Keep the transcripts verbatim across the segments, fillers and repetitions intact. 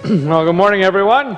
Well, good morning, everyone.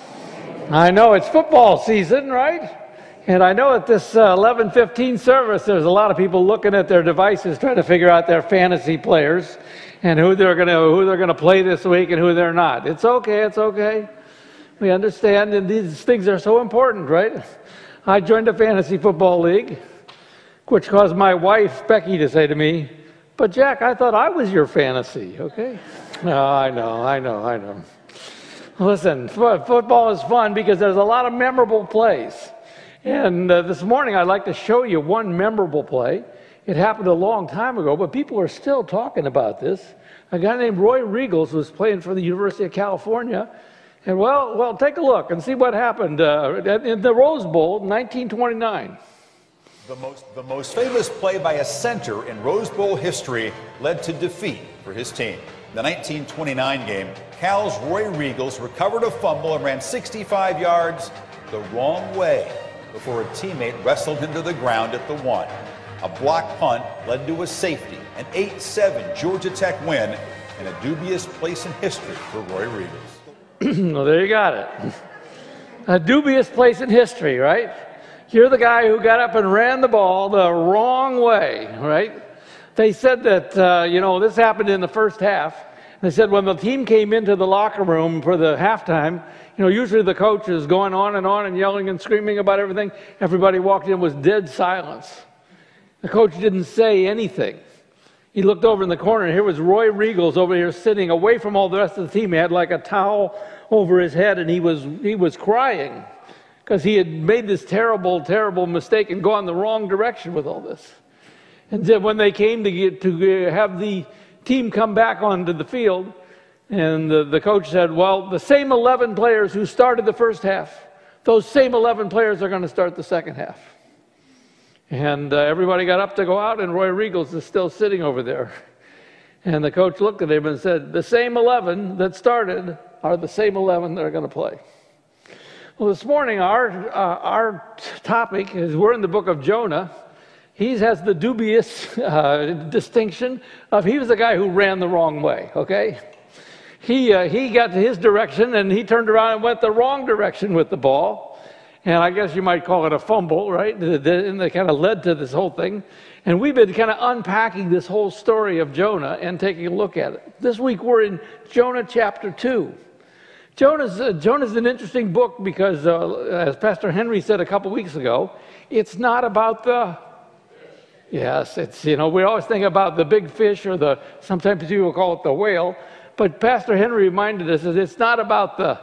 I know it's football season, right? And I know at this uh, eleven fifteen service, there's a lot of people looking at their devices trying to figure out their fantasy players and who they're going to who they're going to play this week and who they're not. It's okay. It's okay. We understand, and these things are so important, right? I joined a fantasy football league, which caused my wife, Becky, to say to me, "But Jack, I thought I was your fantasy." Okay? No, I know, I know, I know. Listen, f- football is fun because there's a lot of memorable plays. And uh, this morning I'd like to show you one memorable play. It happened a long time ago, but people are still talking about this. A guy named Roy Riegels was playing for the University of California. And well, well, take a look and see what happened uh, in the Rose Bowl, nineteen twenty-nine. The most, the most famous play by a center in Rose Bowl history led to defeat for his team. The nineteen twenty-nine game, Cal's Roy Riegels recovered a fumble and ran sixty-five yards the wrong way before a teammate wrestled him to the ground at the one. A block punt led to a safety, an eight seven Georgia Tech win, and a dubious place in history for Roy Riegels. Well, there you got it. A dubious place in history, right? You're the guy who got up and ran the ball the wrong way, right? They said that, uh, you know, this happened in the first half. They said when the team came into the locker room for the halftime, you know, usually the coach is going on and on and yelling and screaming about everything. Everybody walked in, was dead silence. The coach didn't say anything. He looked over in the corner, and here was Roy Riegels over here sitting away from all the rest of the team. He had like a towel over his head, and he was he was crying because he had made this terrible, terrible mistake and gone the wrong direction with all this. And then when they came to get to have the team come back onto the field, and the, the coach said, well, the same eleven players who started the first half, those same eleven players are going to start the second half. And uh, everybody got up to go out, and Roy Riegels is still sitting over there. And the coach looked at him and said, the same eleven that started are the same eleven that are going to play. Well, this morning, our, uh, our topic is we're in the book of Jonah. He has the dubious uh, distinction of he was the guy who ran the wrong way, okay? He, uh, he got to his direction, and he turned around and went the wrong direction with the ball. And I guess you might call it a fumble, right? And that kind of led to this whole thing. And we've been kind of unpacking this whole story of Jonah and taking a look at it. This week we're in Jonah chapter two. Jonah's, uh, Jonah's an interesting book because, uh, as Pastor Henry said a couple weeks ago, it's not about the... Yes, it's, you know, we always think about the big fish or the, sometimes people call it the whale. But Pastor Henry reminded us that it's not about the...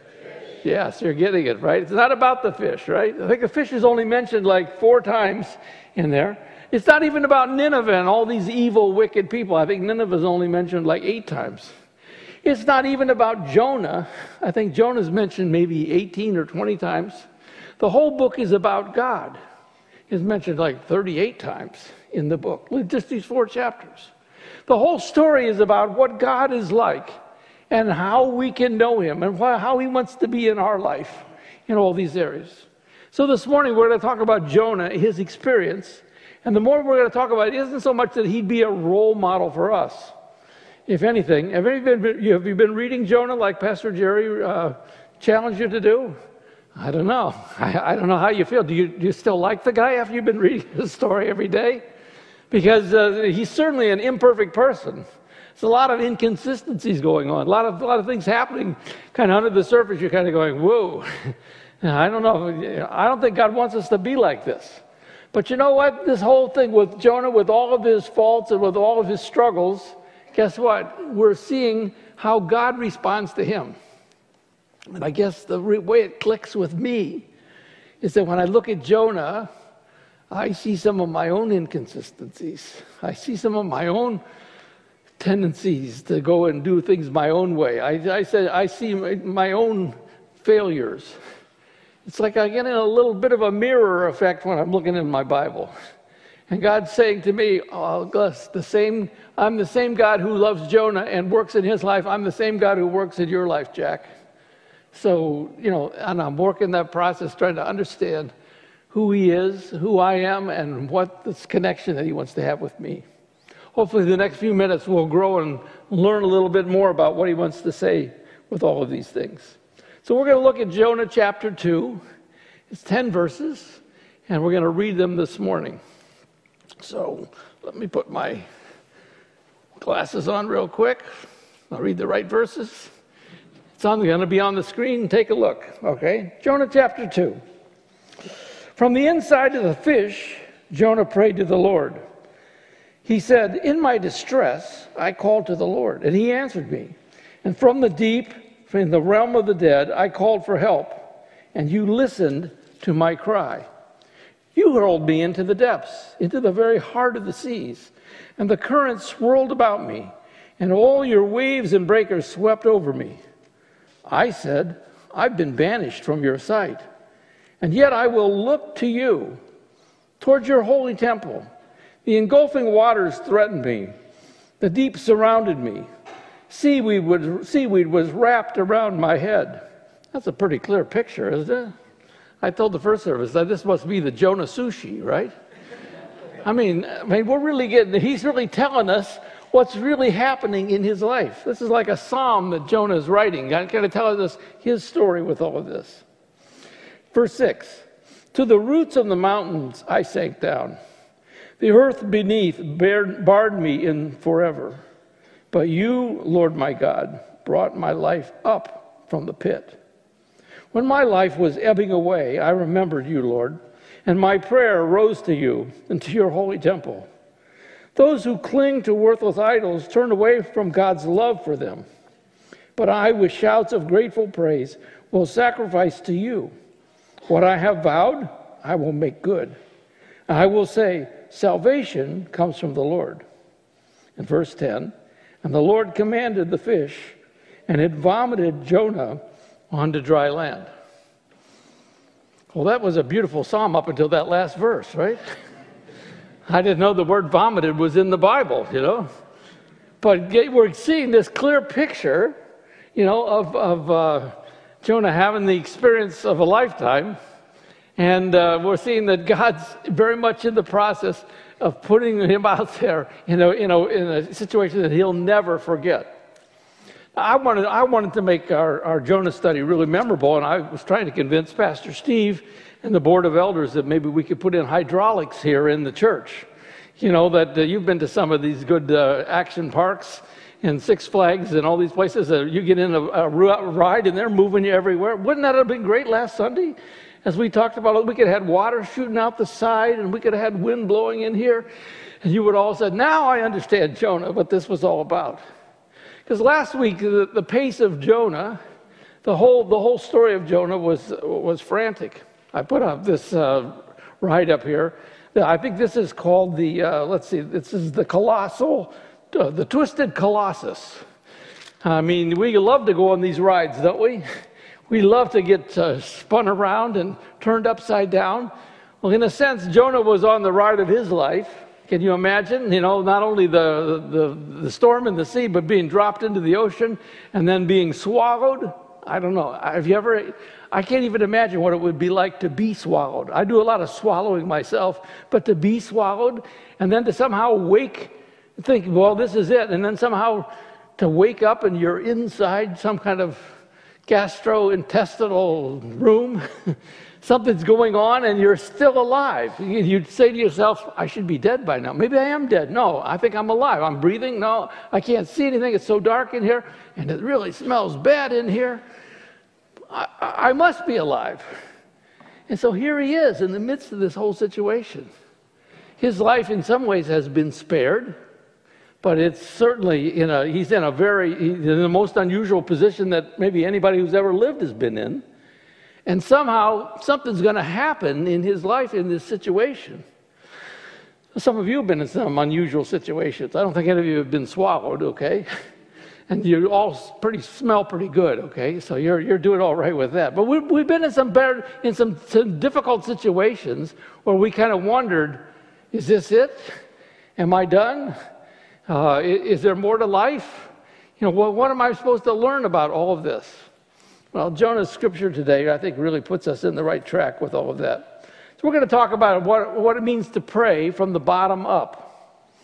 Yes, you're getting it, right? It's not about the fish, right? I think the fish is only mentioned like four times in there. It's not even about Nineveh and all these evil, wicked people. I think Nineveh is only mentioned like eight times. It's not even about Jonah. I think Jonah's mentioned maybe eighteen or twenty times. The whole book is about God. It's mentioned like thirty-eight times in the book, just these four chapters. The whole story is about what God is like and how we can know him and how he wants to be in our life in all these areas. So this morning we're going to talk about Jonah, his experience. And the more we're going to talk about it isn't so much that he'd be a role model for us. If anything, have you been, have you been reading Jonah like Pastor Jerry uh, challenged you to do? I don't know. I, I don't know how you feel. Do you, do you still like the guy after you've been reading his story every day? Because uh, he's certainly an imperfect person. There's a lot of inconsistencies going on, a lot of a lot of things happening kind of under the surface. You're kind of going, whoa. I don't know. I don't think God wants us to be like this. But you know what? This whole thing with Jonah, with all of his faults and with all of his struggles, guess what? We're seeing how God responds to him. And I guess the re- way it clicks with me is that when I look at Jonah, I see some of my own inconsistencies. I see some of my own tendencies to go and do things my own way. I, I said I see my, my own failures. It's like I get in a little bit of a mirror effect when I'm looking in my Bible. And God's saying to me, oh, Gus, the same, I'm the same God who loves Jonah and works in his life. I'm the same God who works in your life, Jack. So, you know, and I'm working that process, trying to understand who he is, who I am, and what this connection that he wants to have with me. Hopefully the next few minutes we'll grow and learn a little bit more about what he wants to say with all of these things. So we're going to look at Jonah chapter two. It's ten verses, and we're going to read them this morning. So let me put my glasses on real quick. I'll read the right verses. It's on, going to be on the screen. Take a look, okay? Jonah chapter two. From the inside of the fish, Jonah prayed to the Lord. He said, "In my distress, I called to the Lord, and he answered me. And from the deep, from the realm of the dead, I called for help, and you listened to my cry. You hurled me into the depths, into the very heart of the seas, and the currents swirled about me, and all your waves and breakers swept over me. I said, I've been banished from your sight, and yet I will look to you, towards your holy temple. The engulfing waters threatened me. The deep surrounded me. Seaweed was, seaweed was wrapped around my head." That's a pretty clear picture, isn't it? I told the first service that this must be the Jonah sushi, right? I mean, I mean, we're really getting, he's really telling us what's really happening in his life. This is like a psalm that Jonah is writing, kind of telling us his story with all of this. Verse six, "To the roots of the mountains I sank down. The earth beneath barred me in forever. But you, Lord my God, brought my life up from the pit. When my life was ebbing away, I remembered you, Lord, and my prayer rose to you and to your holy temple. Those who cling to worthless idols turn away from God's love for them. But I, with shouts of grateful praise, will sacrifice to you. What I have vowed, I will make good. I will say, salvation comes from the Lord." In verse ten, "And the Lord commanded the fish, and it vomited Jonah onto dry land." Well, that was a beautiful psalm up until that last verse, right? I didn't know the word vomited was in the Bible, you know. But we're seeing this clear picture, you know, of, of uh, Jonah having the experience of a lifetime. And uh, we're seeing that God's very much in the process of putting him out there, you know, you know, in a situation that he'll never forget. I wanted, I wanted to make our, our Jonah study really memorable, and I was trying to convince Pastor Steve and the Board of Elders that maybe we could put in hydraulics here in the church. You know, that uh, you've been to some of these good uh, action parks and Six Flags and all these places that you get in a, a ride and they're moving you everywhere. Wouldn't that have been great last Sunday? As we talked about it, we could have had water shooting out the side, and we could have had wind blowing in here. And you would all say, now I understand Jonah, what this was all about. Because last week, the, the pace of Jonah, the whole the whole story of Jonah was was frantic. I put up this uh, right up here. I think this is called the, uh, let's see, this is the colossal, uh, the twisted colossus. I mean, we love to go on these rides, don't we? We love to get uh, spun around and turned upside down. Well, in a sense, Jonah was on the ride of his life. Can you imagine? You know, not only the, the, the storm in the sea, but being dropped into the ocean and then being swallowed. I don't know. Have you ever, I can't even imagine what it would be like to be swallowed. I do a lot of swallowing myself, but to be swallowed and then to somehow wake, think, well, this is it. And then somehow to wake up and you're inside some kind of gastrointestinal room, something's going on and you're still alive. You'd say to yourself, I should be dead by now. Maybe I am dead. No, I think I'm alive. I'm breathing. No, I can't see anything. It's so dark in here and it really smells bad in here. I, I must be alive. And so here he is in the midst of this whole situation. His life in some ways has been spared, but it's certainly in a, he's in a very, he's in the most unusual position that maybe anybody who's ever lived has been in. And somehow something's going to happen in his life in this situation. Some of you have been in some unusual situations. I don't think any of you have been swallowed, okay? And you all pretty smell pretty good, okay? So you're you're doing all right with that. But we've, we've been in some better, in some, some difficult situations where we kind of wondered, is this it? Am I done? Uh, is, is there more to life? You know, well, what am I supposed to learn about all of this? Well, Jonah's scripture today, I think, really puts us in the right track with all of that. So we're going to talk about what, what it means to pray from the bottom up.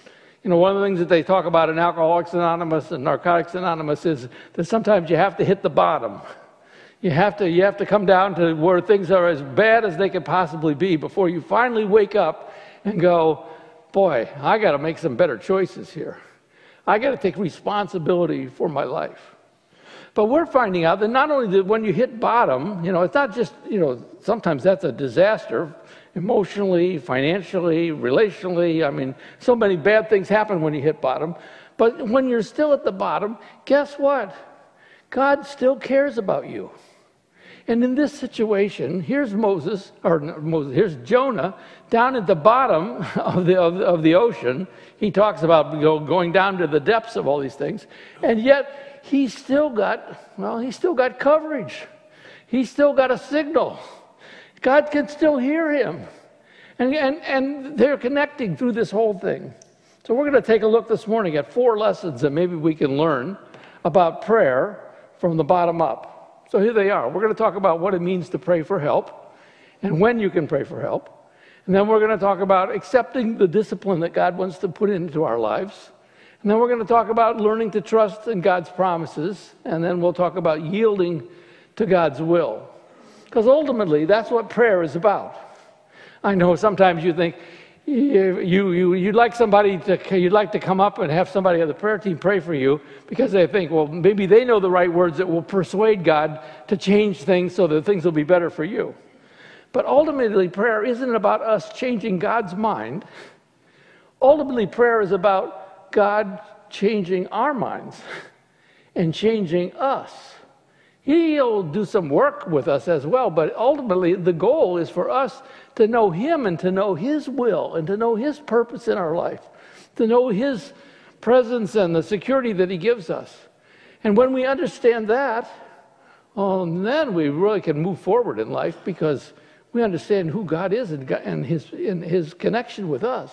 You know, one of the things that they talk about in Alcoholics Anonymous and Narcotics Anonymous is that sometimes you have to hit the bottom. You have to, you have to come down to where things are as bad as they could possibly be before you finally wake up and go, boy, I got to make some better choices here. I got to take responsibility for my life. But we're finding out that not only that when you hit bottom, you know, it's not just, you know, sometimes that's a disaster, emotionally, financially, relationally. I mean, so many bad things happen when you hit bottom. But when you're still at the bottom, guess what? God still cares about you. And in this situation, here's Moses, or Moses, here's Jonah, down at the bottom of the, of, of the ocean. He talks about, you know, going down to the depths of all these things. And yet, he's still got, well, he's still got coverage. He's still got a signal. God can still hear him. And, and, and they're connecting through this whole thing. So we're going to take a look this morning at four lessons that maybe we can learn about prayer from the bottom up. So here they are. We're going to talk about what it means to pray for help and when you can pray for help. And then we're going to talk about accepting the discipline that God wants to put into our lives. And then we're going to talk about learning to trust in God's promises. And then we'll talk about yielding to God's will. Because ultimately, that's what prayer is about. I know sometimes you think, You, you, you'd like somebody to, you'd like to come up and have somebody on the prayer team pray for you because they think, well, maybe they know the right words that will persuade God to change things so that things will be better for you. But ultimately, prayer isn't about us changing God's mind. Ultimately, prayer is about God changing our minds and changing us. He'll do some work with us as well, but ultimately the goal is for us to know him and to know his will and to know his purpose in our life, to know his presence and the security that he gives us. And when we understand that, well, then we really can move forward in life because we understand who God is and, God, and his, and his connection with us.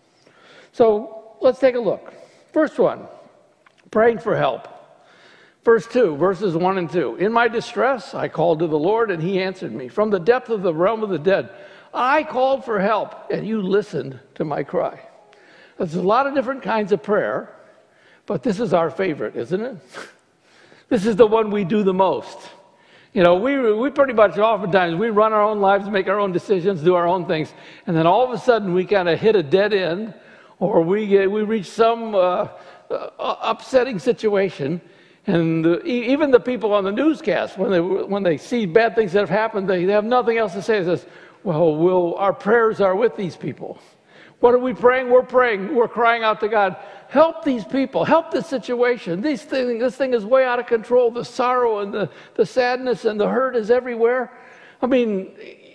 So let's take a look. First one, praying for help. Verse two, verses one and two. In my distress, I called to the Lord, and he answered me. From the depth of the realm of the dead, I called for help, and you listened to my cry. There's a lot of different kinds of prayer, but this is our favorite, isn't it? This is the one we do the most. You know, we we pretty much oftentimes, we run our own lives, make our own decisions, do our own things, and then all of a sudden we kind of hit a dead end, or we, get, we reach some uh, uh, upsetting situation. And the, even the people on the newscast, when they when they see bad things that have happened, they, they have nothing else to say. It says, well, we'll, our prayers are with these people. What are we praying? We're praying. We're crying out to God, help these people. Help this situation. These thing, this thing is way out of control. The sorrow and the, the sadness and the hurt is everywhere. I mean,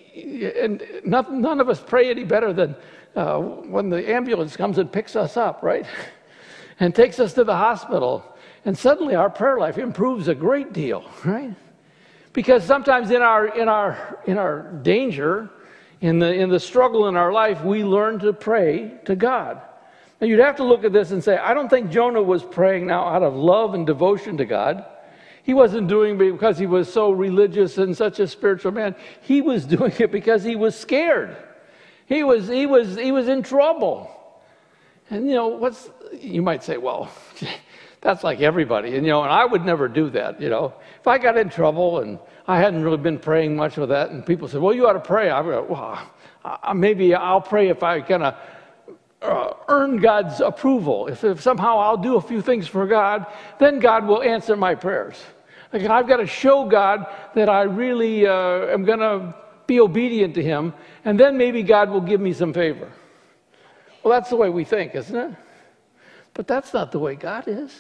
and not, none of us pray any better than uh, when the ambulance comes and picks us up, right? And takes us to the hospital. And suddenly our prayer life improves a great deal, right? Because sometimes in our in our in our danger, in the in the struggle in our life, we learn to pray to God. Now you'd have to look at this and say, I don't think Jonah was praying now out of love and devotion to God. He wasn't doing it because he was so religious and such a spiritual man. He was doing it because he was scared. He was he was he was in trouble. And you know, what's you might say, well, that's like everybody, and you know, and I would never do that, you know. If I got in trouble and I hadn't really been praying much with that, and people said, well, you ought to pray, I would go, well, uh, maybe I'll pray if I kind of uh, earn God's approval. If, if somehow I'll do a few things for God, then God will answer my prayers. Like I've got to show God that I really uh, am going to be obedient to him, and then maybe God will give me some favor. Well, that's the way we think, isn't it? But that's not the way God is.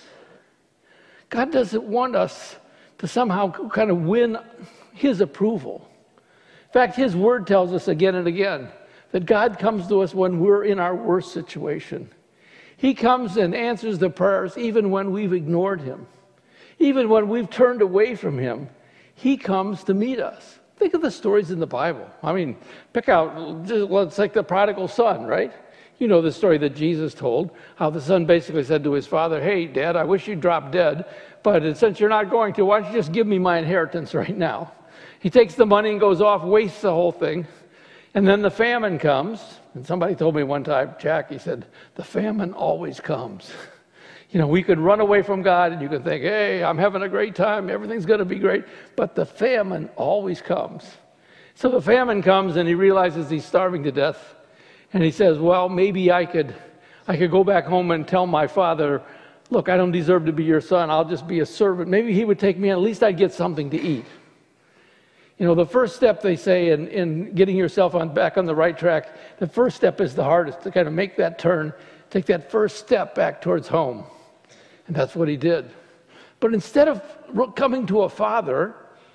God doesn't want us to somehow kind of win his approval. In fact, his word tells us again and again that God comes to us when we're in our worst situation. He comes and answers the prayers even when we've ignored him. Even when we've turned away from him, he comes to meet us. Think of the stories in the Bible. I mean, pick out, well, it's like the prodigal son, right? You know the story that Jesus told, how the son basically said to his father, hey, Dad, I wish you'd drop dead, but since you're not going to, why don't you just give me my inheritance right now? He takes the money and goes off, wastes the whole thing, and then the famine comes, And somebody told me one time, Jack, he said, the famine always comes. You know, we could run away from God and you could think, hey, I'm having a great time, everything's going to be great. But the famine always comes. So the famine comes and he realizes he's starving to death. And he says, well, maybe I could, I could go back home and tell my father, look, I don't deserve to be your son. I'll just be a servant. Maybe he would take me, and at least I'd get something to eat. You know, the first step, they say, in, in getting yourself on back on the right track, the first step is the hardest, to kind of make that turn, take that first step back towards home. And that's what he did. But instead of coming to a father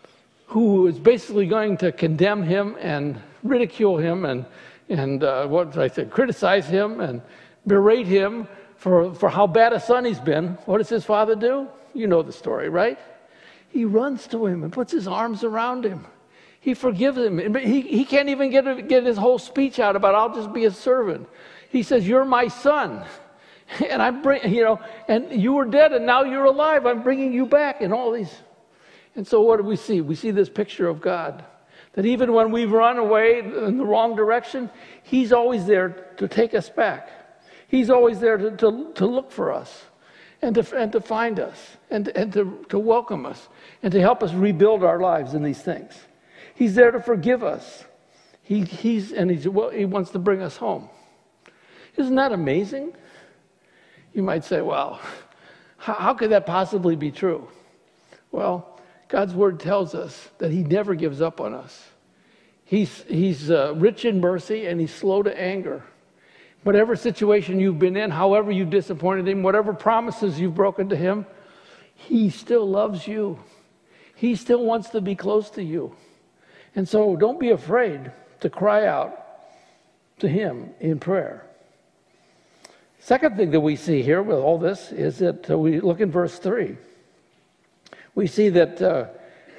who is basically going to condemn him and ridicule him and, and uh, what did I say, criticize him and berate him for, for how bad a son he's been, what does his father do? You know the story, right? He runs to him and puts his arms around him. He forgives him. He, he can't even get, get his whole speech out about, I'll just be a servant. He says, you're my son. And I bring, you know, and you were dead and now you're alive. I'm bringing you back and all these. And so what do we see? We see this picture of God. That even when we've run away in the wrong direction, he's always there to take us back. He's always there to, to, to look for us and to, and to find us and, and to, to welcome us and to help us rebuild our lives in these things. He's there to forgive us. He, he's, and he's, well, he wants to bring us home. Isn't that amazing? You might say, well, how, how could that possibly be true? Well, God's word tells us that he never gives up on us. He's, he's uh, rich in mercy and he's slow to anger. Whatever situation you've been in, however you've disappointed him, whatever promises you've broken to him, he still loves you. He still wants to be close to you. And so don't be afraid to cry out to him in prayer. Second thing that we see here with all this is that uh, we look in verse three. We see that uh,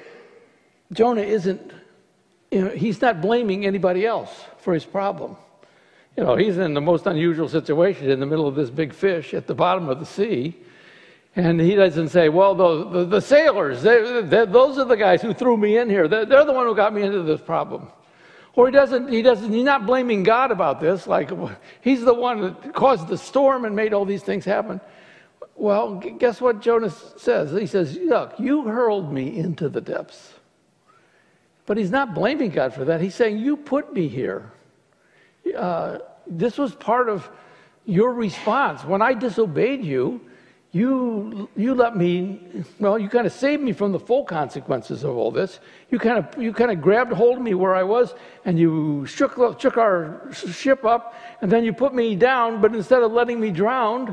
Jonah isn't, you know, he's not blaming anybody else for his problem. You know, he's in the most unusual situation in the middle of this big fish at the bottom of the sea. And he doesn't say, well, the, the, the sailors, they, they, those are the guys who threw me in here. They're, they're the one who got me into this problem. Or he doesn't, he doesn't, he's not blaming God about this. Like, he's the one that caused the storm and made all these things happen. Well, guess what Jonah says? He says, look, you hurled me into the depths. But he's not blaming God for that. He's saying, you put me here. Uh, this was part of your response. When I disobeyed you, you you let me, well, you kind of saved me from the full consequences of all this. You kind of you kind of grabbed hold of me where I was, and you shook, shook our ship up, and then you put me down, but instead of letting me drown,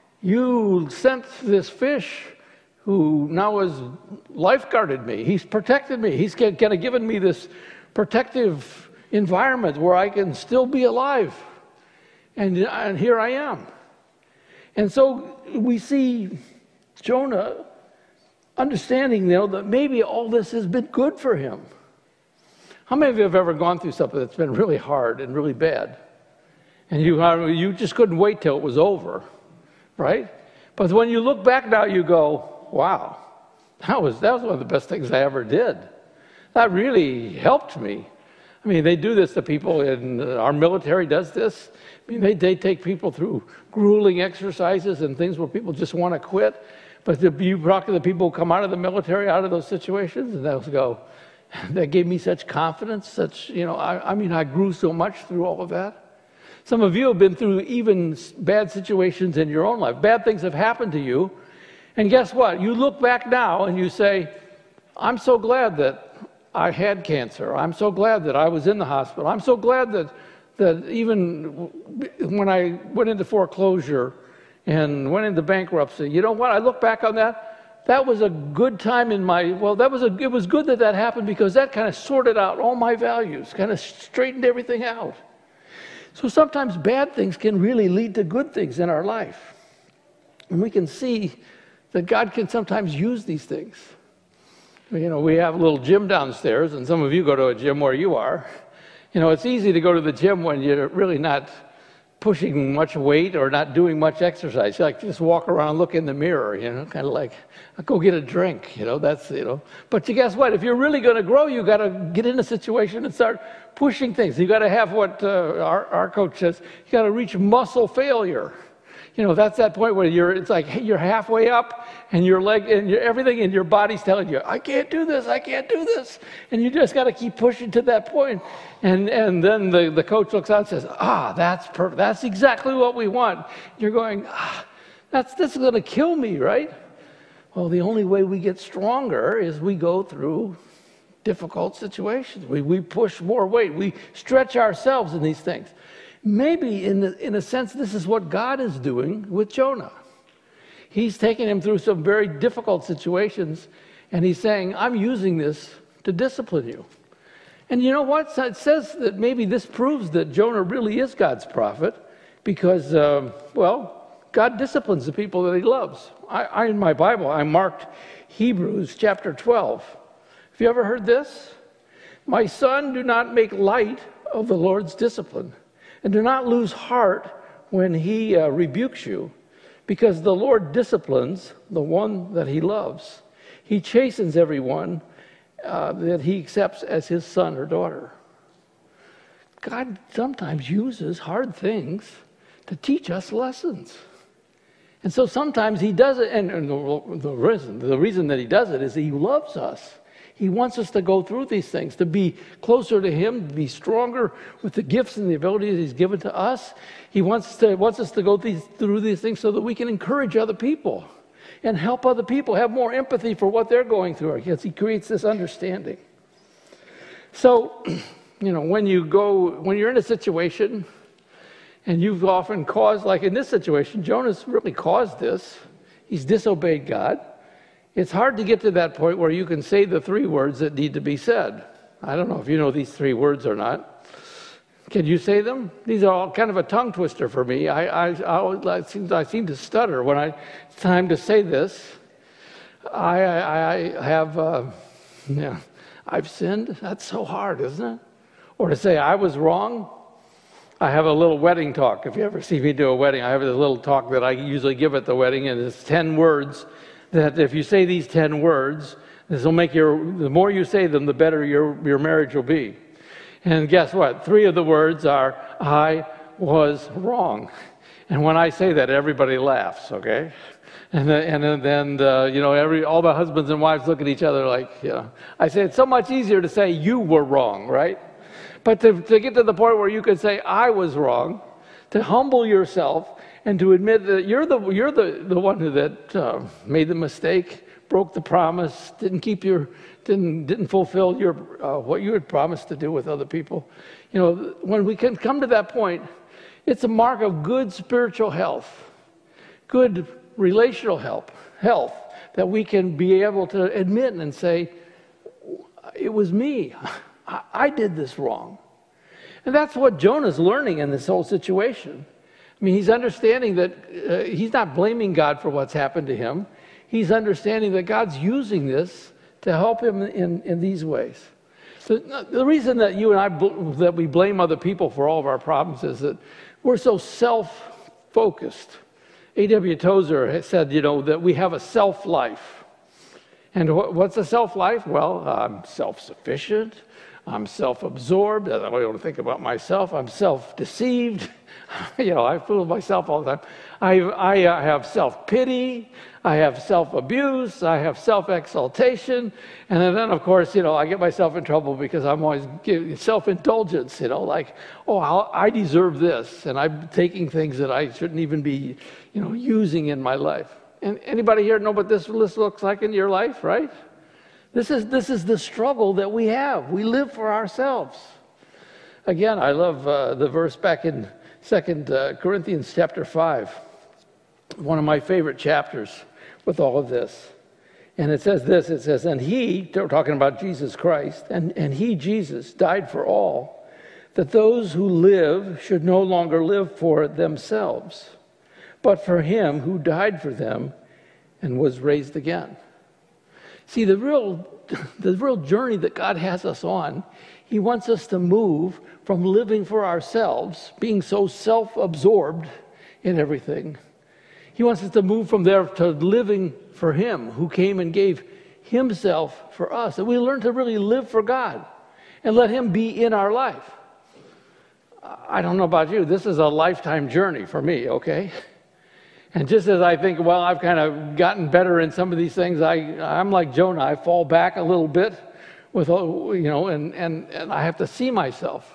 you sent this fish who now has lifeguarded me. He's protected me. He's kind of given me this protective environment where I can still be alive. And, and here I am. And so we see Jonah understanding, you know, that maybe all this has been good for him. How many of you have ever gone through something that's been really hard and really bad? And you, you just couldn't wait till it was over, right? But when you look back now, you go, wow, that was, that was one of the best things I ever did. That really helped me. I mean, they do this to people, and our military does this. I mean, they, they take people through grueling exercises and things where people just want to quit. But the, you talk to the people who come out of the military, out of those situations, and they'll go, that gave me such confidence, such, you know, I, I mean, I grew so much through all of that. Some of you have been through even bad situations in your own life. Bad things have happened to you. And guess what? You look back now and you say, I'm so glad that I had cancer. I'm so glad that I was in the hospital. I'm so glad that that even when I went into foreclosure and went into bankruptcy, you know what? I look back on that. That was a good time in my, well, that was a, it was good that that happened because that kind of sorted out all my values, kind of straightened everything out. So sometimes bad things can really lead to good things in our life. And we can see that God can sometimes use these things. You know, we have a little gym downstairs, and some of you go to a gym where you are. You know, it's easy to go to the gym when you're really not pushing much weight or not doing much exercise. Like just walk around, look in the mirror, you know, kind of like, go get a drink, you know, that's, you know. But you guess what? If you're really going to grow, you got to get in a situation and start pushing things. You got to have what uh, our, our coach says, you got to reach muscle failure. You know, that's that point where you're, it's like hey, you're halfway up and your leg and your, everything in your body's telling you, I can't do this, I can't do this. And you just got to keep pushing to that point. And and then the, the coach looks out and says, ah, that's perfect. That's exactly what we want. You're going, ah, that's, this is going to kill me, right? Well, the only way we get stronger is we go through difficult situations. We, we push more weight. We stretch ourselves in these things. Maybe in, the, in a sense, this is what God is doing with Jonah. He's taking him through some very difficult situations, and he's saying, I'm using this to discipline you. And you know what? It says that maybe this proves that Jonah really is God's prophet because, um, well, God disciplines the people that he loves. I, I, in my Bible, I marked Hebrews chapter twelve. Have you ever heard this? My son, do not make light of the Lord's discipline, and do not lose heart when he uh, rebukes you, because the Lord disciplines the one that he loves. He chastens everyone uh, that he accepts as his son or daughter. God sometimes uses hard things to teach us lessons. And so sometimes he does it, and, and the, the, reason, the reason that he does it is he loves us. He wants us to go through these things, to be closer to him, to be stronger with the gifts and the abilities he's given to us. He wants to wants us to go these, through these things so that we can encourage other people and help other people have more empathy for what they're going through, because he creates this understanding. So, you know, when you go, when you're in a situation and you've often caused, like in this situation, Jonah's really caused this. He's disobeyed God. It's hard to get to that point where you can say the three words that need to be said. I don't know if you know these three words or not. Can you say them? These are all kind of a tongue twister for me. I, I, I, always, I, seem, I seem to stutter when I, it's time to say this. I, I, I have, uh, yeah, I've sinned. That's so hard, isn't it? Or to say I was wrong. I have a little wedding talk. If you ever see me do a wedding, I have a little talk that I usually give at the wedding, and it's ten words. That if you say these ten words, this will make your, the more you say them, the better your, your marriage will be. And guess what? Three of the words are, I was wrong. And when I say that, everybody laughs, okay? And then, and then uh, you know, every all the husbands and wives look at each other like, you know. I say it's so much easier to say you were wrong, right? But to, to get to the point where you could say I was wrong, to humble yourself, and to admit that you're the you're the, the one who that uh, made the mistake, broke the promise, didn't keep your didn't didn't fulfill your uh, what you had promised to do with other people. You know, when we can come to that point, it's a mark of good spiritual health, good relational health, health that we can be able to admit and say, it was me. I, I did this wrong. And that's what Jonah's learning in this whole situation. I mean, he's understanding that uh, he's not blaming God for what's happened to him. He's understanding that God's using this to help him in, in these ways. The, the reason that you and I, that we blame other people for all of our problems is that we're so self-focused. A W Tozer has said, you know, that we have a self-life. And wh- what's a self-life? Well, I'm self-sufficient. I'm self-absorbed. I don't think about myself. I'm self-deceived. You know, I fool myself all the time. I, I uh, have self-pity. I have self-abuse. I have self-exaltation. And then, of course, you know, I get myself in trouble because I'm always giving self-indulgence, you know, like, oh, I'll, I deserve this. And I'm taking things that I shouldn't even be, you know, using in my life. And anybody here know what this list looks like in your life, right? This is, this is the struggle that we have. We live for ourselves. Again, I love uh, the verse back in Second uh, Corinthians chapter five, one of my favorite chapters with all of this. And it says this, it says, and he, talking about Jesus Christ, and, and he, Jesus, died for all, that those who live should no longer live for themselves, but for him who died for them and was raised again. See, the real, the real journey that God has us on He wants us to move from living for ourselves, being so self-absorbed in everything. He wants us to move from there to living for him who came and gave himself for us. And we learn to really live for God and let him be in our life. I don't know about you. This is a lifetime journey for me, okay? And just as I think, well, I've kind of gotten better in some of these things, I, I'm like Jonah. I fall back a little bit with, you know, and, and, and I have to see myself.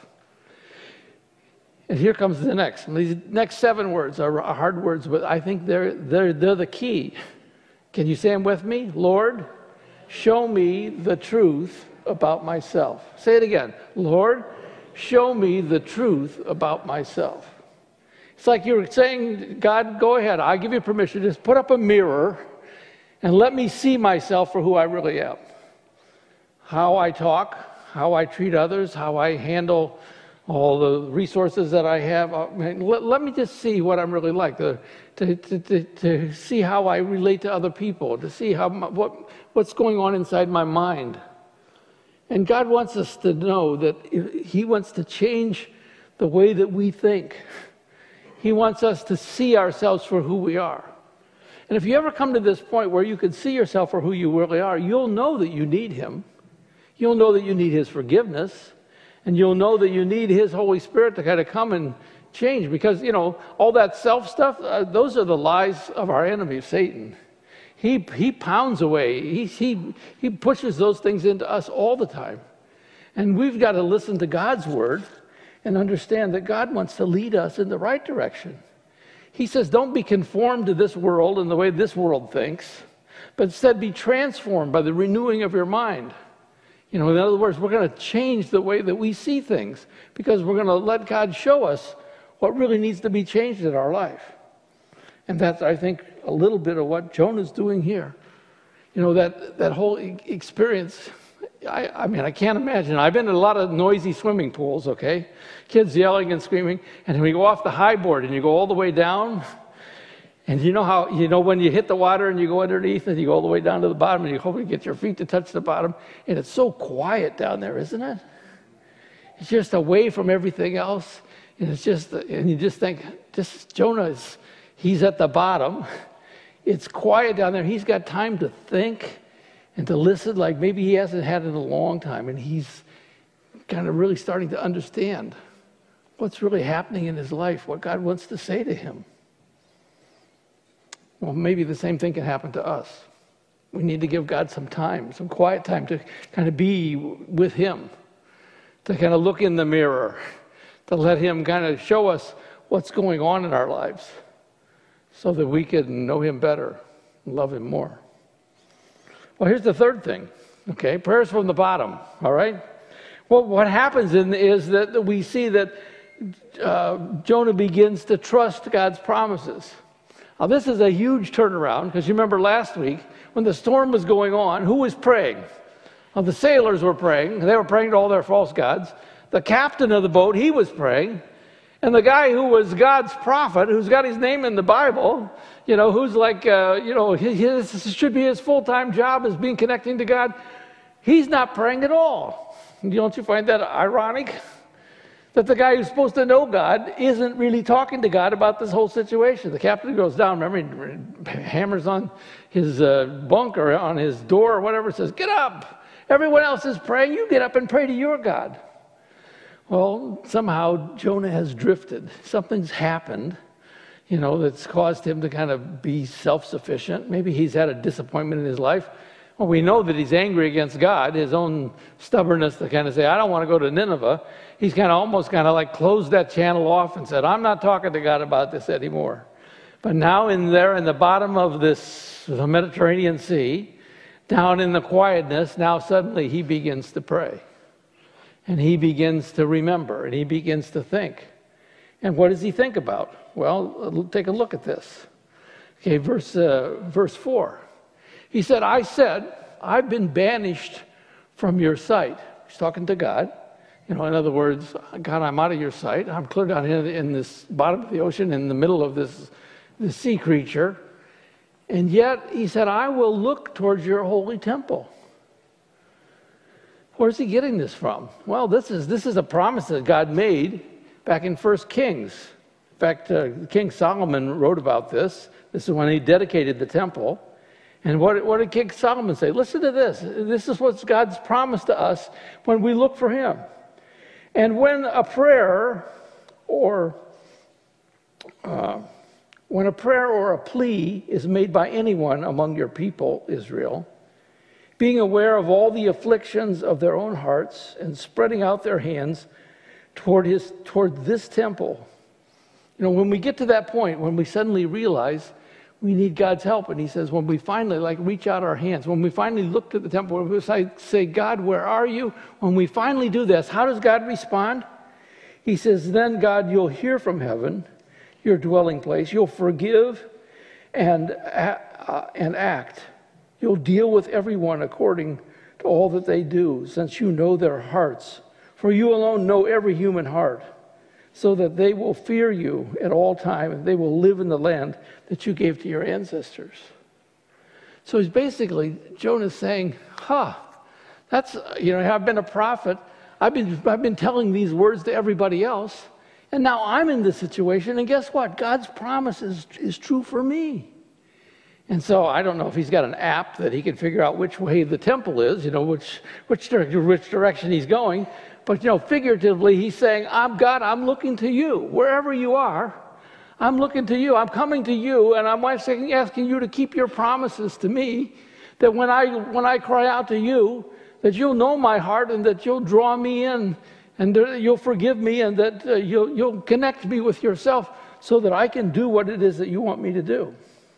And here comes the next. And these next seven words are hard words, but I think they're, they're, they're the key. Can you say them with me? Lord, show me the truth about myself. Say it again. Lord, show me the truth about myself. It's like you're saying, God, go ahead. I give you permission. Just put up a mirror and let me see myself for who I really am. How I talk, how I treat others, how I handle all the resources that I have. Let, let me just see what I'm really like, to, to, to, to, to see how I relate to other people, to see how what what's going on inside my mind. And God wants us to know that he wants to change the way that we think. He wants us to see ourselves for who we are. And if you ever come to this point where you can see yourself for who you really are, you'll know that you need him. You'll know that you need his forgiveness. And you'll know that you need his Holy Spirit to kind of come and change. Because, you know, all that self stuff, uh, those are the lies of our enemy, Satan. He he pounds away. He, he, he pushes those things into us all the time. And we've got to listen to God's word and understand that God wants to lead us in the right direction. He says, don't be conformed to this world and the way this world thinks, but instead be transformed by the renewing of your mind. You know, in other words, we're going to change the way that we see things because we're going to let God show us what really needs to be changed in our life. And that's, I think, a little bit of what Jonah's doing here. You know, that, that whole experience, I, I mean, I can't imagine. I've been in a lot of noisy swimming pools, okay? Kids yelling and screaming. And we go off the high board and you go all the way down. And you know how, you know, when you hit the water and you go underneath and you go all the way down to the bottom and you hope you get your feet to touch the bottom. And it's so quiet down there, isn't it? It's just away from everything else. And it's just, and you just think, just Jonah is, he's at the bottom. It's quiet down there. He's got time to think and to listen like maybe he hasn't had in a long time. And he's kind of really starting to understand what's really happening in his life, what God wants to say to him. Well, maybe the same thing can happen to us. We need to give God some time, some quiet time to kind of be with him, to kind of look in the mirror, to let him kind of show us what's going on in our lives so that we can know him better and love him more. Well, here's the third thing, okay? Prayers from the bottom, all right? Well, what happens in, is that we see that uh, Jonah begins to trust God's promises. Now, this is a huge turnaround because you remember last week when the storm was going on, who was praying? Well, the sailors were praying. They were praying to all their false gods. The captain of the boat, he was praying. And the guy who was God's prophet, who's got his name in the Bible, you know, who's like, uh, you know, his, his should be his full-time job is being connecting to God, he's not praying at all. Don't you find that ironic? That the guy who's supposed to know God isn't really talking to God about this whole situation. The captain goes down, remember, he hammers on his uh, bunk or on his door or whatever, says, get up. Everyone else is praying. You get up and pray to your God. Well, somehow Jonah has drifted. Something's happened, you know, that's caused him to kind of be self-sufficient. Maybe he's had a disappointment in his life. Well, we know that he's angry against God, his own stubbornness to kind of say, I don't want to go to Nineveh. He's kind of almost kind of like closed that channel off and said, I'm not talking to God about this anymore. But now in there in the bottom of this the Mediterranean Sea, down in the quietness, now suddenly he begins to pray. And he begins to remember, and he begins to think. And what does he think about? Well, take a look at this. Okay, verse, uh, verse four. He said, I said, I've been banished from your sight. He's talking to God. You know, in other words, God, I'm out of your sight. I'm clear down in, in this bottom of the ocean, in the middle of this, this sea creature. And yet, he said, I will look towards your holy temple. Where's he getting this from? Well, this is this is a promise that God made back in First Kings. In fact, uh, King Solomon wrote about this. This is when he dedicated the temple. And what, what did King Solomon say? Listen to this. This is what God's promised to us when we look for him. And when a prayer or uh, when a prayer or a plea is made by anyone among your people, Israel, being aware of all the afflictions of their own hearts and spreading out their hands toward his toward this temple. You know, when we get to that point, when we suddenly realize we need God's help, and he says, when we finally like reach out our hands, when we finally look to the temple, when we say, God, where are you? When we finally do this, how does God respond? He says, then God, you'll hear from heaven, your dwelling place. You'll forgive and, uh, and act. You'll deal with everyone according to all that they do, since you know their hearts. For you alone know every human heart, so that they will fear you at all time, and they will live in the land that you gave to your ancestors. So he's basically, Jonah's saying, huh, that's, you know, I've been a prophet. I've been, I've been telling these words to everybody else, and now I'm in this situation, and guess what? God's promise is, is true for me. And so I don't know if he's got an app that he can figure out which way the temple is, you know, which which, direction, which direction he's going. But, you know, figuratively, he's saying, I'm God, I'm looking to you. Wherever you are, I'm looking to you. I'm coming to you, and I'm asking, asking you to keep your promises to me, that when I when I cry out to you, that you'll know my heart and that you'll draw me in and that you'll forgive me and that uh, you'll, you'll connect me with yourself so that I can do what it is that you want me to do.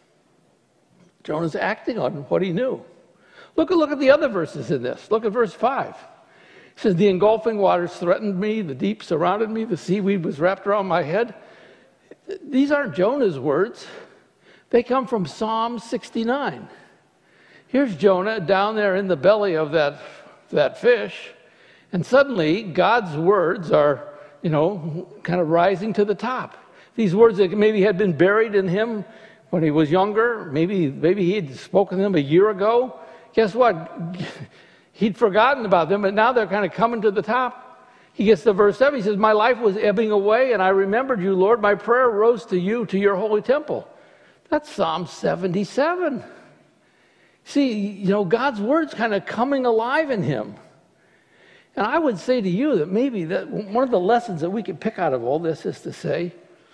Jonah's acting on what he knew. Look at, look at the other verses in this. Look at verse five. It says, the engulfing waters threatened me, the deep surrounded me, the seaweed was wrapped around my head. These aren't Jonah's words. They come from Psalm sixty-nine. Here's Jonah down there in the belly of that, that fish, and suddenly God's words are, you know, kind of rising to the top. These words that maybe had been buried in him when he was younger, maybe maybe he'd spoken them a year ago. Guess what? He'd forgotten about them, but now they're kind of coming to the top. He gets to verse seven. He says, my life was ebbing away, and I remembered you, Lord. My prayer rose to you, to your holy temple. That's Psalm seventy-seven. See, you know, God's word's kind of coming alive in him. And I would say to you that maybe that one of the lessons that we can pick out of all this is to say,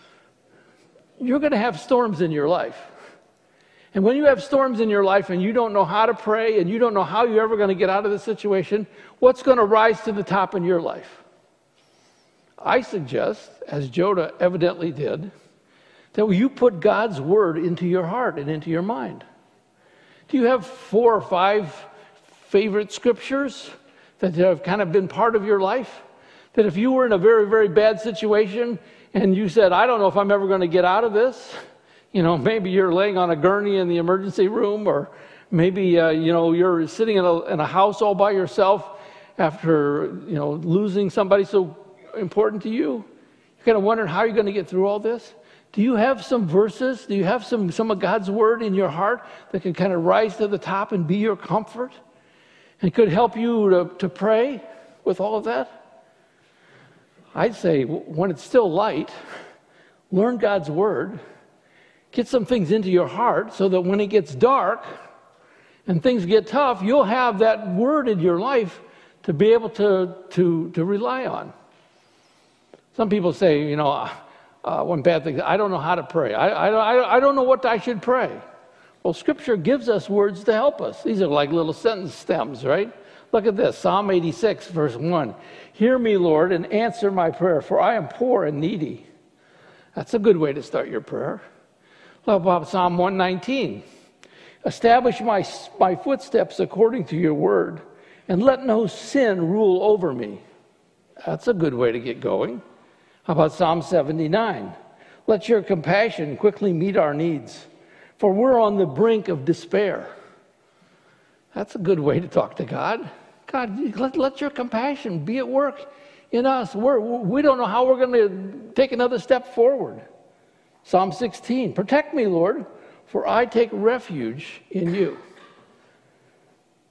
you're going to have storms in your life. And when you have storms in your life and you don't know how to pray and you don't know how you're ever going to get out of the situation, what's going to rise to the top in your life? I suggest, as Jonah evidently did, that you put God's word into your heart and into your mind. Do you have four or five favorite scriptures that have kind of been part of your life? That if you were in a very, very bad situation and you said, I don't know if I'm ever going to get out of this, you know, maybe you're laying on a gurney in the emergency room, or maybe, uh, you know, you're sitting in a, in a house all by yourself after, you know, losing somebody so important to you. You're kind of wondering how you're going to get through all this. Do you have some verses? Do you have some, some of God's word in your heart that can kind of rise to the top and be your comfort and could help you to, to pray with all of that? I'd say when it's still light, learn God's word. Get some things into your heart so that when it gets dark and things get tough, you'll have that word in your life to be able to, to, to rely on. Some people say, you know, uh, one bad thing, I don't know how to pray. I, I, I don't know what I should pray. Well, Scripture gives us words to help us. These are like little sentence stems, right? Look at this, Psalm eighty-six, verse one. Hear me, Lord, and answer my prayer, for I am poor and needy. That's a good way to start your prayer. What about Psalm one nineteen? Establish my, my footsteps according to your word, and let no sin rule over me. That's a good way to get going. How about Psalm seventy-nine? Let your compassion quickly meet our needs, for we're on the brink of despair. That's a good way to talk to God. God, let, let your compassion be at work in us. We're, we don't know how we're going to take another step forward. Psalm sixteen, protect me, Lord, for I take refuge in you.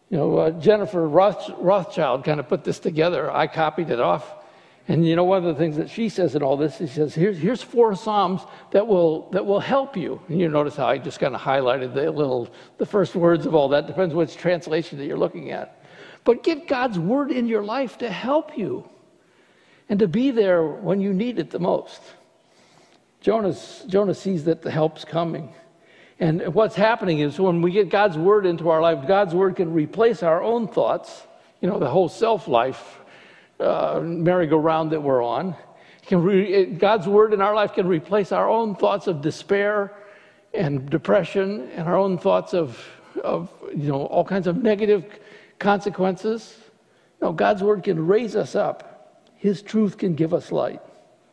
You know, uh, Jennifer Roth, Rothschild kind of put this together. I copied it off. And you know, one of the things that she says in all this, she says, here's, here's four Psalms that will that will help you. And you notice how I just kind of highlighted the little, the first words of all that. Depends which translation that you're looking at. But get God's word in your life to help you and to be there when you need it the most. Jonah's, Jonah sees that the help's coming. And what's happening is when we get God's word into our life, God's word can replace our own thoughts, you know, the whole self-life uh, merry-go-round that we're on. Can re- God's word in our life can replace our own thoughts of despair and depression and our own thoughts of, of you know, all kinds of negative consequences. No, God's word can raise us up. His truth can give us light.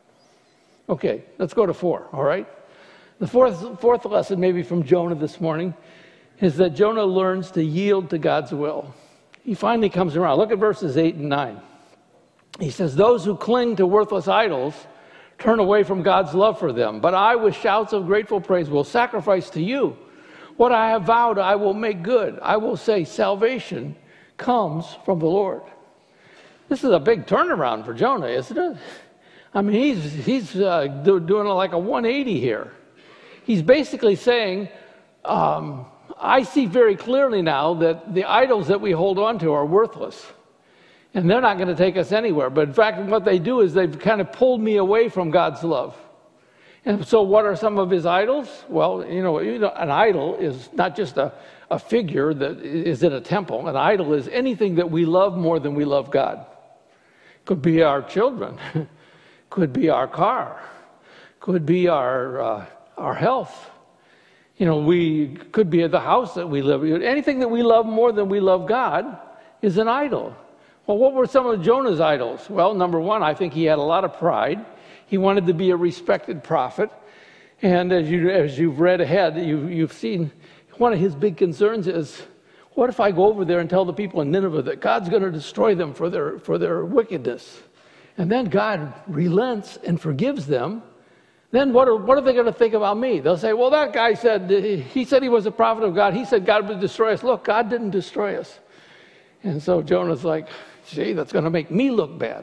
Okay, let's go to four, all right? The fourth, fourth lesson, maybe from Jonah this morning, is that Jonah learns to yield to God's will. He finally comes around. Look at verses eight and nine. He says, those who cling to worthless idols turn away from God's love for them. But I, with shouts of grateful praise, will sacrifice to you. What I have vowed, I will make good. I will say, salvation comes from the Lord. This is a big turnaround for Jonah, isn't it? I mean, he's, he's uh, do, doing like a one eighty here. He's basically saying, um, I see very clearly now that the idols that we hold on to are worthless. And they're not going to take us anywhere. But in fact, what they do is they've kind of pulled me away from God's love. And so what are some of his idols? Well, you know, you know an idol is not just a, a figure that is in a temple. An idol is anything that we love more than we love God. Could be our children. Could be our car. Could be our uh, our health. You know, we could be at the house that we live in. Anything that we love more than we love God is an idol. Well, what were some of Jonah's idols? Well, number one, I think he had a lot of pride. He wanted to be a respected prophet. And as, you, as you've read ahead, you, you've seen one of his big concerns is, what if I go over there and tell the people in Nineveh that God's going to destroy them for their, for their wickedness? And then God relents and forgives them. Then what are, what are they going to think about me? They'll say, well, that guy said, he said he was a prophet of God. He said God would destroy us. Look, God didn't destroy us. And so Jonah's like, gee, that's going to make me look bad.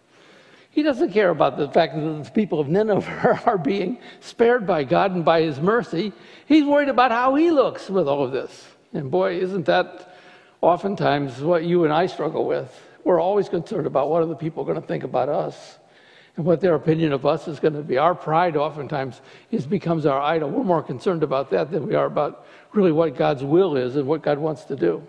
He doesn't care about the fact that the people of Nineveh are being spared by God and by his mercy. He's worried about how he looks with all of this. And boy, isn't that oftentimes what you and I struggle with? We're always concerned about what other people are going to think about us and what their opinion of us is going to be. Our pride oftentimes is becomes our idol. We're more concerned about that than we are about really what God's will is and what God wants to do.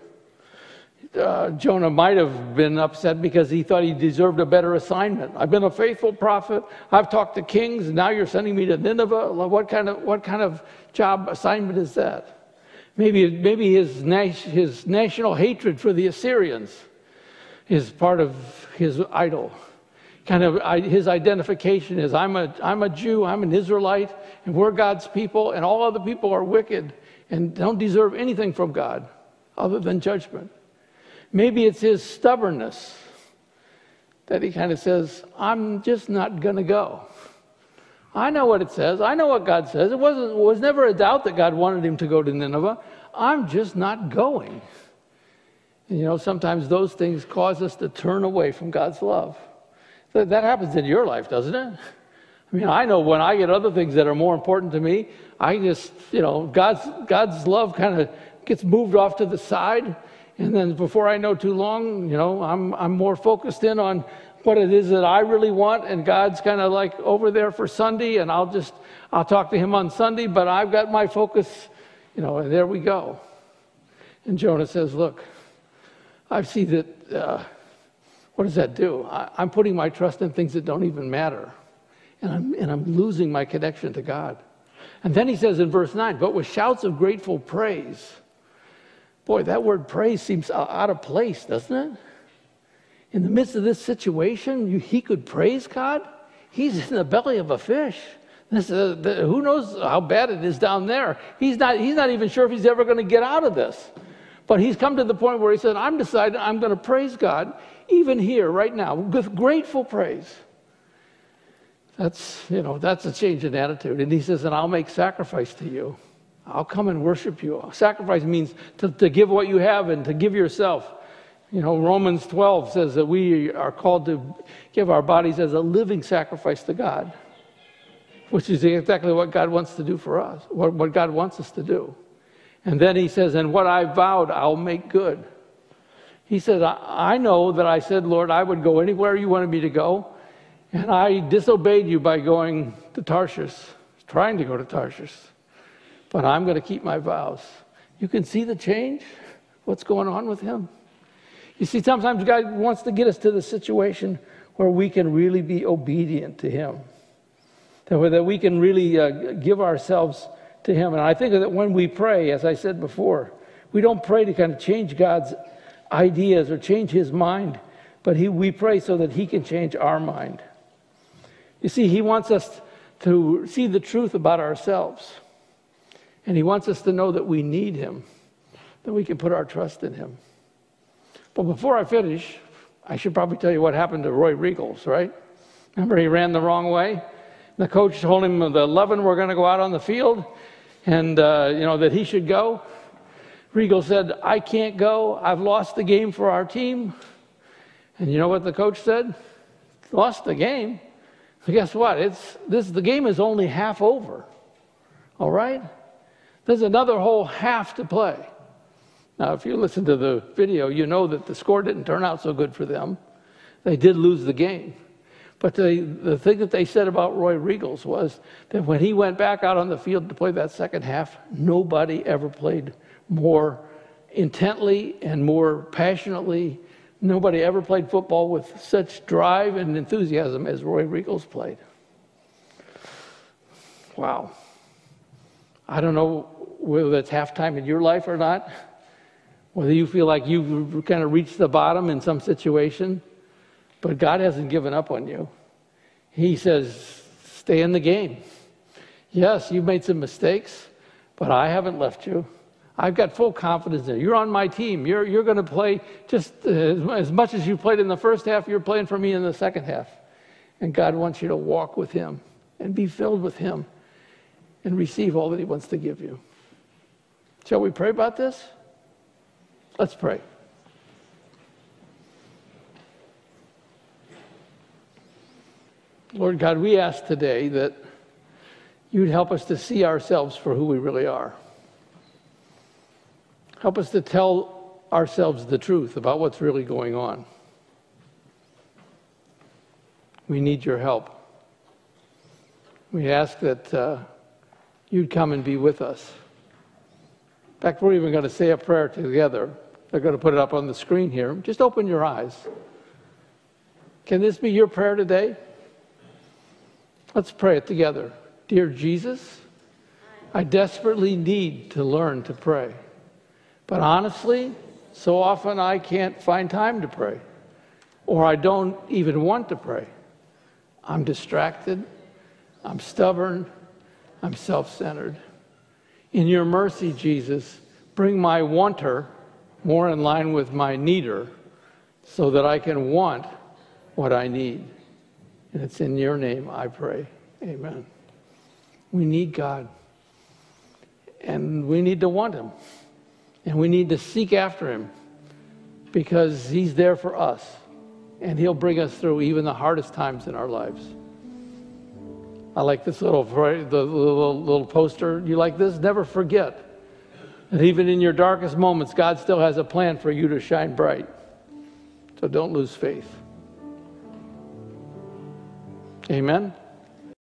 Uh, Jonah might have been upset because he thought he deserved a better assignment. I've been a faithful prophet. I've talked to kings. And now you're sending me to Nineveh. What kind of what kind of job assignment is that? Maybe maybe his his national hatred for the Assyrians is part of his idol. Kind of his identification is I'm a I'm a Jew. I'm an Israelite, and we're God's people, and all other people are wicked and don't deserve anything from God other than judgment. Maybe it's his stubbornness that he kind of says, I'm just not going to go. I know what it says. I know what God says. It wasn't, it was never a doubt that God wanted him to go to Nineveh. I'm just not going. And you know, sometimes those things cause us to turn away from God's love. So that happens in your life, doesn't it? I mean, I know when I get other things that are more important to me, I just, you know, God's, God's love kind of gets moved off to the side. And then before I know too long, you know, I'm I'm more focused in on what it is that I really want, and God's kind of like over there for Sunday, and I'll just I'll talk to him on Sunday, but I've got my focus, you know, and there we go. And Jonah says, look, I see that, uh, what does that do? I, I'm putting my trust in things that don't even matter, and I'm and I'm losing my connection to God. And then he says in verse nine, but with shouts of grateful praise. Boy, that word praise seems out of place, doesn't it? In the midst of this situation, you, he could praise God? He's in the belly of a fish. This, uh, the, who knows how bad it is down there? He's not, he's not even sure if he's ever going to get out of this. But he's come to the point where he said, I'm decided I'm going to praise God, even here, right now, with grateful praise. That's, you know, that's a change in attitude. And he says, and I'll make sacrifice to you. I'll come and worship you. Sacrifice means to, to give what you have and to give yourself. You know, Romans twelve says that we are called to give our bodies as a living sacrifice to God, which is exactly what God wants to do for us, what, what God wants us to do. And then he says, and what I vowed, I'll make good. He said, I, I know that I said, Lord, I would go anywhere you wanted me to go, and I disobeyed you by going to Tarshish, trying to go to Tarshish. But I'm going to keep my vows. You can see the change, what's going on with him. You see, sometimes God wants to get us to the situation where we can really be obedient to him, that, that we can really uh, give ourselves to him. And I think that when we pray, as I said before, we don't pray to kind of change God's ideas or change his mind, but he, we pray so that he can change our mind. You see, he wants us to see the truth about ourselves. And he wants us to know that we need him, that we can put our trust in him. But before I finish, I should probably tell you what happened to Roy Riegels, right? Remember, he ran the wrong way? The coach told him the eleven were going to go out on the field and, uh, you know, that he should go. Riegels said, I can't go. I've lost the game for our team. And you know what the coach said? Lost the game? So guess what? It's this. The game is only half over. All right? There's another whole half to play. Now, if you listen to the video, you know that the score didn't turn out so good for them. They did lose the game. But the, the thing that they said about Roy Riegels was that when he went back out on the field to play that second half, nobody ever played more intently and more passionately. Nobody ever played football with such drive and enthusiasm as Roy Riegels played. Wow. I don't know whether that's halftime in your life or not, whether you feel like you've kind of reached the bottom in some situation, but God hasn't given up on you. He says, stay in the game. Yes, you've made some mistakes, but I haven't left you. I've got full confidence in you. You're on my team. You're, you're going to play just as, as much as you played in the first half, you're playing for me in the second half. And God wants you to walk with him and be filled with him and receive all that he wants to give you. Shall we pray about this? Let's pray. Lord God, we ask today that you'd help us to see ourselves for who we really are. Help us to tell ourselves the truth about what's really going on. We need your help. We ask that uh, you'd come and be with us. In fact, we're even going to say a prayer together. They're going to put it up on the screen here. Just open your eyes. Can this be your prayer today? Let's pray it together. Dear Jesus, I desperately need to learn to pray. But honestly, so often I can't find time to pray. Or I don't even want to pray. I'm distracted. I'm stubborn. I'm self-centered. In your mercy, Jesus, bring my wanter more in line with my needer so that I can want what I need. And it's in your name I pray. Amen. We need God. And we need to want him. And we need to seek after him because he's there for us. And he'll bring us through even the hardest times in our lives. I like this little, the little, little poster. You like this? Never forget that even in your darkest moments, God still has a plan for you to shine bright. So don't lose faith. Amen.